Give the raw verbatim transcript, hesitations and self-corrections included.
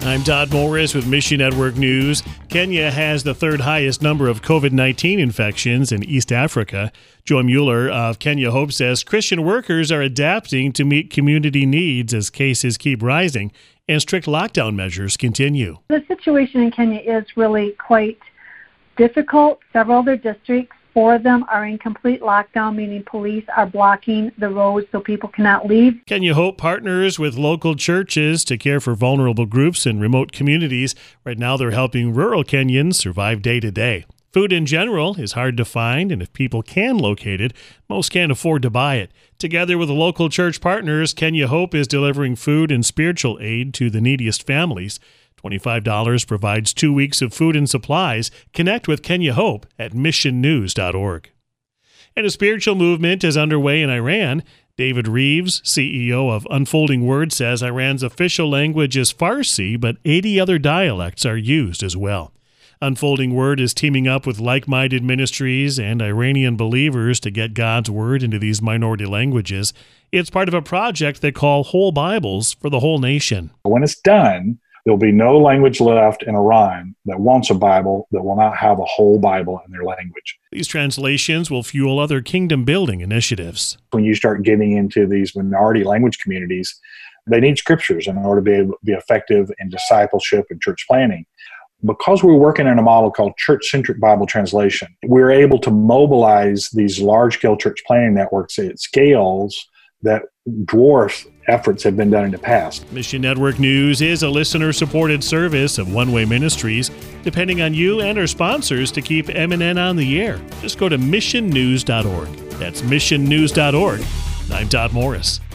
I'm Todd Morris with Mission Network News. Kenya has the third highest number of covid nineteen infections in East Africa. Joy Mueller of Kenya Hope says Christian workers are adapting to meet community needs as cases keep rising and strict lockdown measures continue. The situation in Kenya is really quite difficult. Several other districts, four of them are in complete lockdown, meaning police are blocking the roads so people cannot leave. Kenya Hope partners with local churches to care for vulnerable groups in remote communities. Right now they're helping rural Kenyans survive day to day. Food in general is hard to find, and if people can locate it, most can't afford to buy it. Together with local church partners, Kenya Hope is delivering food and spiritual aid to the neediest families. twenty-five dollars provides two weeks of food and supplies. Connect with Kenya Hope at mission news dot org. And a spiritual movement is underway in Iran. David Reeves, C E O of Unfolding Word, says Iran's official language is Farsi, but eighty other dialects are used as well. Unfolding Word is teaming up with like-minded ministries and Iranian believers to get God's Word into these minority languages. It's part of a project they call Whole Bibles for the whole nation. When it's done, there'll be no language left in Iran that wants a Bible that will not have a whole Bible in their language. These translations will fuel other kingdom-building initiatives. When you start getting into these minority language communities, they need scriptures in order to be able to be effective in discipleship and church planning. Because we're working in a model called church-centric Bible translation, we're able to mobilize these large-scale church planning networks at scales that dwarf efforts have been done in the past. Mission Network News is a listener-supported service of One Way Ministries, depending on you and our sponsors to keep M N N on the air. Just go to mission news dot org. That's mission news dot org. I'm Todd Morris.